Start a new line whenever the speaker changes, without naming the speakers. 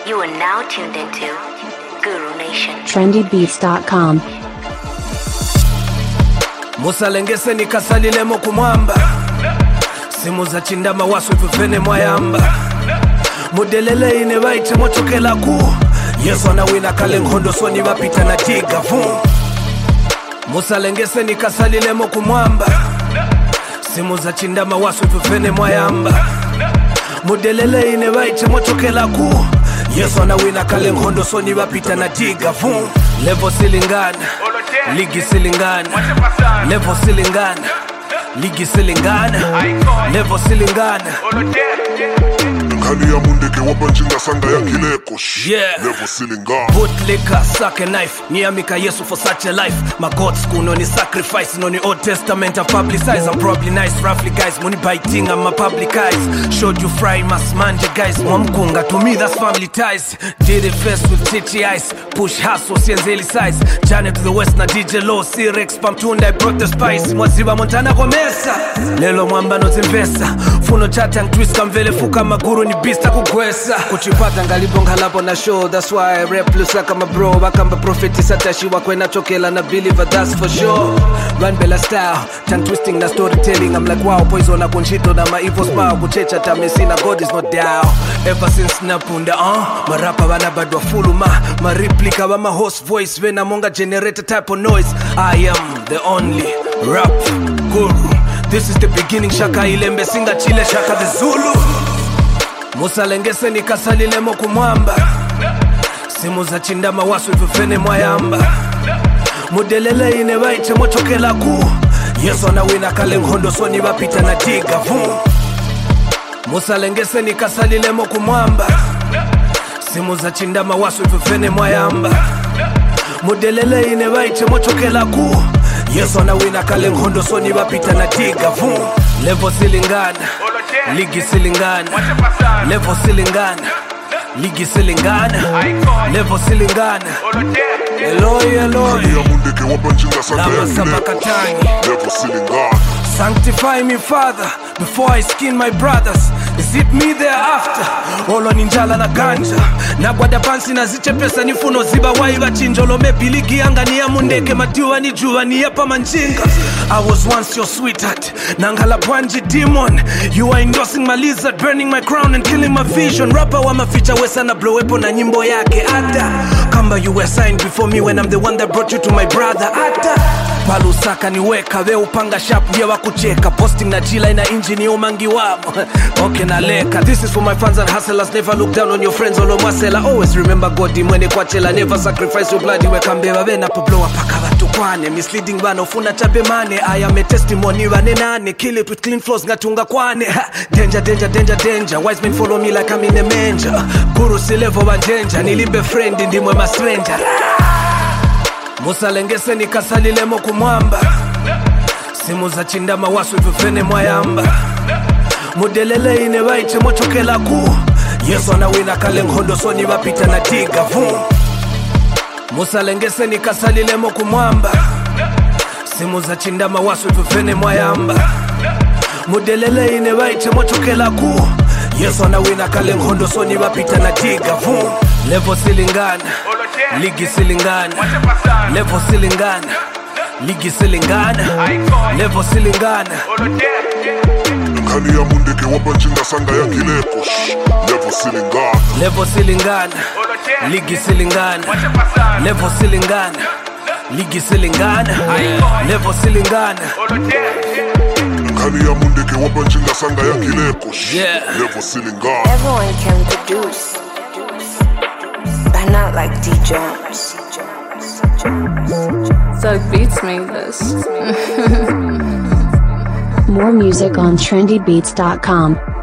You are now tuned into Guru Nation.
trendybeats.com.
Musalengese nikasalilemo kumwamba simu za chindama wasu ipufene mwayamba mudelele ine baite mochokela ku Yesu anawina kale nkondo soni wapita na tiga vum Musalengese nikasalilemo kumwamba simu za chindama wasu ipufene mwayamba mudelele ine baite mochokela ku Yesu anawina kale nkondo soni wapita na tiga vum Levo silingana Ligi silingana Levo silingana Ligi silingana Levo silingana
Nkani ya mundeke wapanchinga sanga ya kileko Levo silingana
Put liquor, suck a knife Niamika Yesu for such a life My God's school no ni sacrifice No ni Old Testament I publicize I'm probably nice roughly guys Money biting I'm a public eyes Showed you fry mas manje guys Mwamkunga to me that's family ties Did it first with titty eyes Push hustle sienzeli size Journey to the west na DJ Low C-Rex Pamtunda I brought the spice Mwaziba Montana kwa mesa Lelo mwamba no zimbesa Funo chata twist kamvele fuka maguru ni bista kugwesa Kuchipata ngalibonga lapo na show That's why I rap lusa kama bro Wakamba profeti satashi wakwena chokela na believer that's for sure Run Bella style Tongue twisting na storytelling I'm like wow poison na conchito na ma evil smile Kuchecha tamesina God is not down Ever since napunda Marapa wana badwa fuluma Mariplika wa ma host voice Vena monga generator type of noise I am the only rap guru This is the beginning shaka ilembe singa chile shaka the Zulu Musalengese nikasalilemo kumwamba simu za chindama wasu ipufene mwayamba mudelele ine baite mochokela ku Yesu anawina kale nkondo soni wapita na tiga vum Musalengese nikasalilemo kumwamba simu za chindama wasu ipufene mwayamba mudelele ine baite mochokela ku Yesu anawina kale nkondo soni wapita na tiga vum Levo silingana Ligi silingana Levo silingana Ligi silingana Levo silingana Eloi Eloi
Nkani ya mundeke wapanchinga sanga ya kileko Levo silingana
Sanctify me Father Before I skin my brothers Is it me thereafter Olo ninjala na ganja Na gwada pansi na ziche pesa nifuno ziba waiva chinjolo mepiliki anga ni ya mundeke matiwa ni juwa ni ya pamanjinga I was once your sweetheart Nangala bwanji demon You are endorsing my lizard Burning my crown and killing my vision Rapper wa maficha wesa na blow wepo na nyimbo yake Ata Kamba you were signed before me When I'm the one that brought you to my brother Ata Palusaka niweka we upanga sharp ndiye wa kucheka Posting na jila ina injini umangi wamo Okay na leka This is for my fans and hustlers Never look down on your friends olo mwasela Always remember God mwene kwa chela Never sacrifice your blood iwe kambeba Vena po blow paka watu kwane Misleading bano funa chape mane I am a testimony wane nane Kill it with clean flows ngatunga kwane Danger danger danger danger Wise men follow me like I'm in a manger Guru si level wa danger Nilimbe friend ndimwe ma stranger Musalengese nikasalilemo kumwamba simu za chindama wasu ipufene mwayamba mudelele ine baite mochokela ku Yesu anawina kale nkondo soni wapita na tiga vum Musalengese nikasalilemo kumwamba simu za chindama wasu ipufene mwayamba mudelele ine baite mochokela ku Yesu anawina kale nkondo soni wapita na tiga vum Levo silingana Ligi silingana Levo silingana Ligi silingana Levo silingana
Nkani ya mundeke wapanchinga sanga ya kileko Levo silingana
Levo silingana Ligi silingana Levo silingana Ligi silingana Levo silingana
Nkani ya mundeke wapanchinga sanga ya kileko Levo silingana
Everyone can produce, but not like D Jones.
Thug Beats made this.
More music on trendybeats.com.